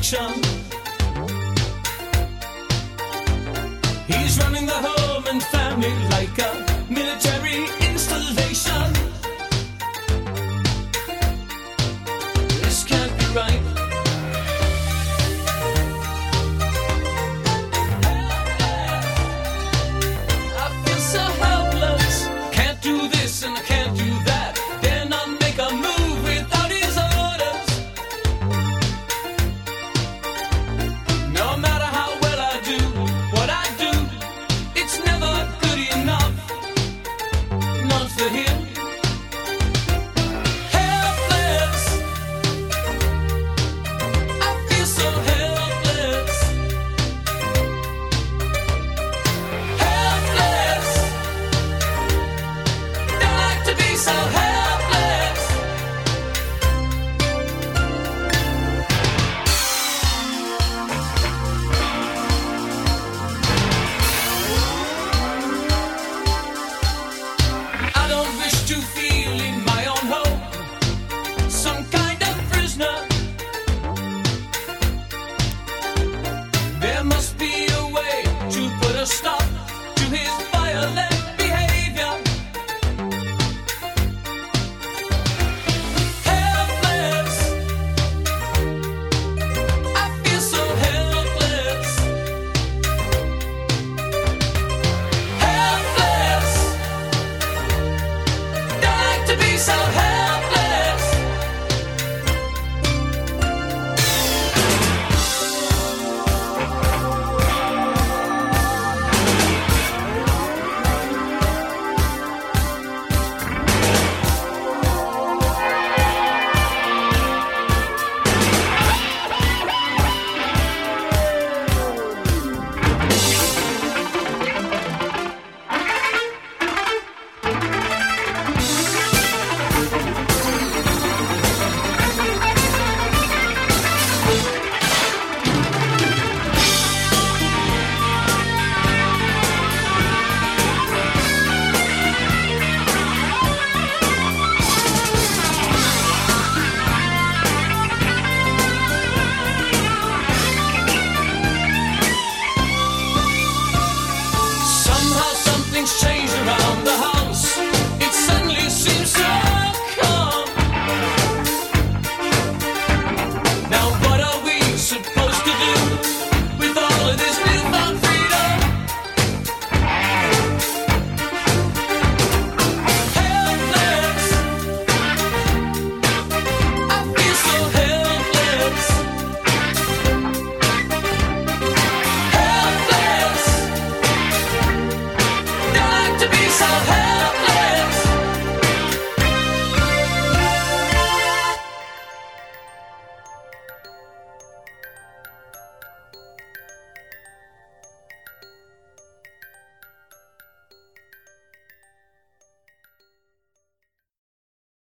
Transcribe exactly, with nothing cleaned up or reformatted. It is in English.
isolation. He's running the home and family like a military installation. This can't be right. I feel so helpless. Can't do this and I can't do that. Dare not make a move without his orders. No matter how well I do what I do, it's never good enough. Not for him. Helpless. I feel so helpless. Helpless. Don't like to be so helpless. I don't wish to feel in my own home some kind of prisoner. There must